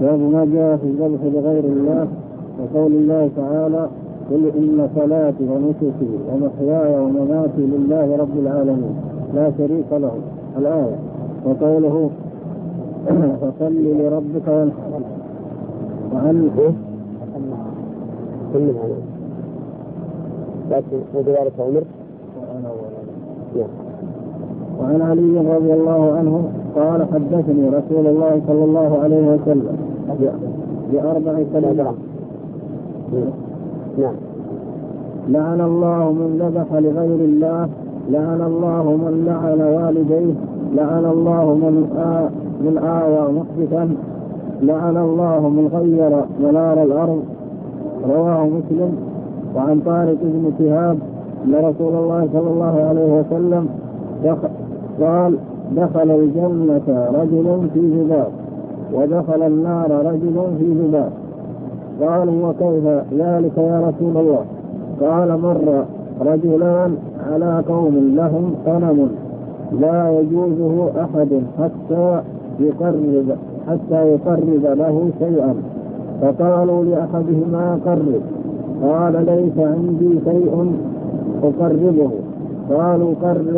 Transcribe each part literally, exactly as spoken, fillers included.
باب ما جاء في الذبح لغير الله وقول الله تعالى قل إن صلاتي ونسكي ومحياي ومماتي لله رب العالمين لا شريك له الآية. وقوله فصل لربك وانحر. وعن كل هذا لكن وذلك عمر. وعن علي رضي الله عنه قال حدثني رسول الله صلى الله عليه وسلم بأربع كلمات. نعم. لعن الله من ذبح لغير الله، لعن الله من لعن والديه، لعن الله من آ من آوى محدثا، لعن الله من غير منار الأرض. رواه مسلم. وعن طارق بن شهاب أن رسول الله صلى الله عليه وسلم قال دخل الجنة رجل في ذباب ودخل النار رجل في ذباب. قالوا وكيف ذلك يا رسول الله؟ قال مر رجلان على قوم لهم غنم لا يجوزه أحد حتى يقرب حتى يقرب له شيئا، فقالوا لأحدهما قرب، قال ليس عندي شيء أقربه. قالوا قرب،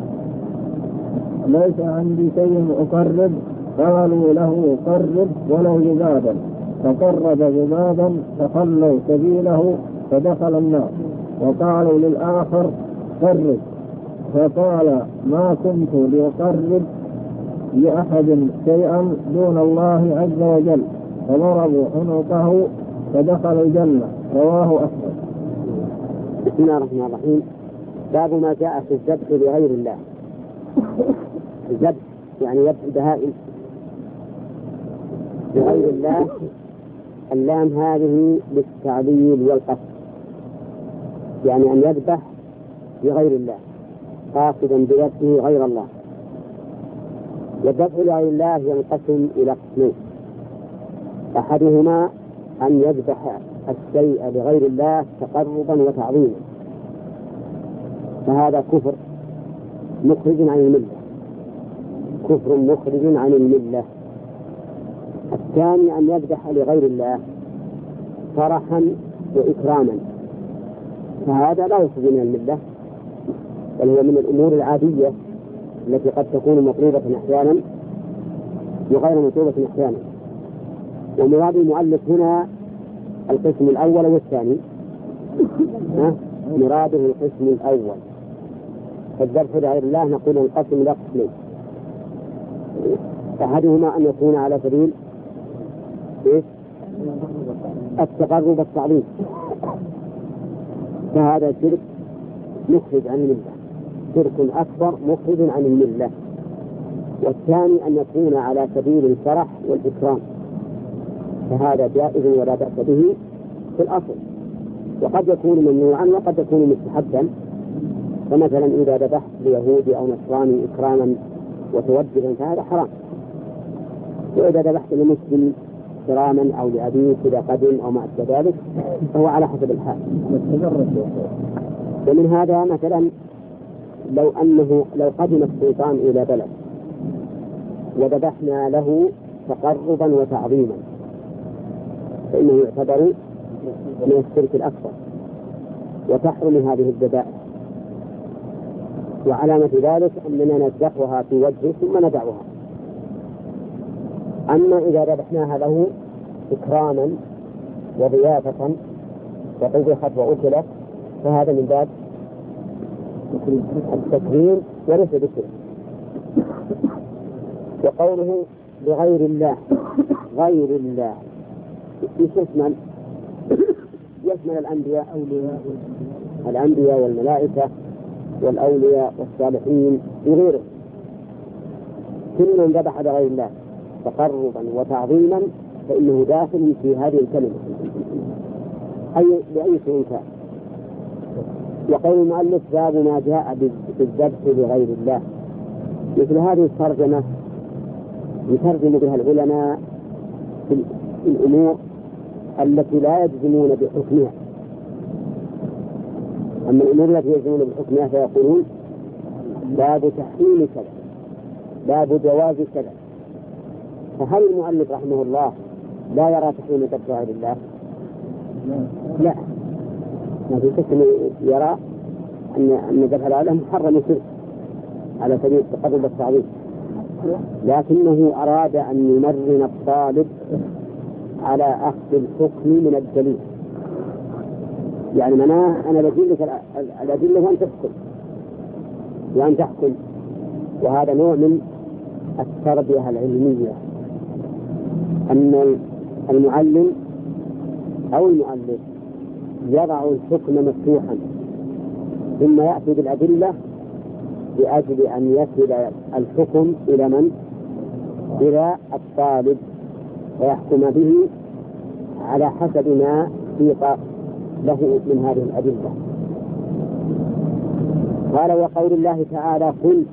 ليس عندي شيء أقرب. قالوا له قرب ولو ذبابا، فقرب ذبابا فخلوا سبيله فدخل النار. وقالوا للآخر قرب، فقال ما كنت لأقرب لأحد شيئا دون الله عز وجل، فضربوا عنقه فدخل الجنة. رواه أحمد. بسم الله الرحمن الرحيم. باب ما جاء في الذبح لغير الله. الذبح يعني ذبح البهائم لغير الله. اللام هذه للتعليل والقصد، يعني أن يذبح لغير الله قاصدا بذبحه غير الله. والذبح لغير الله ينقسم إلى قسمين: أحدهما أن يذبح الشيء لغير الله تقربا وتعظيما، فهذا كفر مخرج عن الملة، كفر مخرج عن الملة. الثاني أن يذبح لغير الله فرحا وإكراما، فهذا لا يخرج من الملة، بل هو من الأمور العادية التي قد تكون مطلوبة أحيانا وغير مطلوبة أحيانا. ومراد المؤلف هنا القسم الأول والثاني. مراده القسم الأول. فالذبح لغير الله نقول انقسم إلى قسمين: أحدهما أن يكون على سبيل التقرب التعظيم، فهذا شرك مخرج عن الملة، شرك أكبر مخرج عن الملة. والثاني أن يكون على سبيل الفرح والإكرام، فهذا جائز ولا بأس به في الأصل، وقد يكون ممنوعا وقد يكون مستحبا. فمثلا إذا ذبحت ليهودي أو نصراني إكراما وتوجها فهذا حرام، وإذا ذبحت لمسلم كراما أو لأبيك إذا قدم أو ما أشبه ذلك فهو على حسب الحال. ومن هذا مثلا لو أنه لو قدم السلطان إلى بلد وذبحنا له تقربا وتعظيما فإنه يعتبر من الشرك الأكبر وتحرم هذه الذبائح، وعلامة ذلك أننا نذبحها في وجهه ثم ندعوها. أما إذا ذبحناها له إكراما وضيافة وطبخت وأكلت فهذا من باب التكريم وليس بشرك. وقوله بغير الله، غير الله يشمل يشمل الأنبياء الأنبياء والملائكة والأولياء والصالحين وغيرهم. كل من ذبح لغير الله تقربا وتعظيما فإنه داخل في هذه الكلمة أي بأي شيء كان. وقول المؤلف باب ما جاء بالذبح لغير الله، مثل هذه الترجمة يترجم بها العلماء في الأمور التي لا يجزمون بحكمها. أما الأمور التي يجزمون بحكمها فيقولون باب تحريم كذا، باب جواز كذا. فهل المؤلف رحمه الله لا يرى تحريم ترك شرائع الله؟ لا، ما في شك أنه يرى أن أن ذبح الآلهة محرم شرك على سبيل التقرب والتعظيم، لكنه أراد أن يمرن الطالب على أخذ الحكم من الدليل. يعني مناه أنا بجيب لك الأدلة وأن تحكم وأن تحكم، وهذا نوع من التربية العلمية، أن المعلم أو المؤلف يضع الحكم مفتوحا ثم يأتي بالأدلة لأجل أن يصل الحكم إلى من؟ إلى الطالب، ويحكم به على حسب ما سيق له من هذه الأدلة. قال وقول الله تعالى قل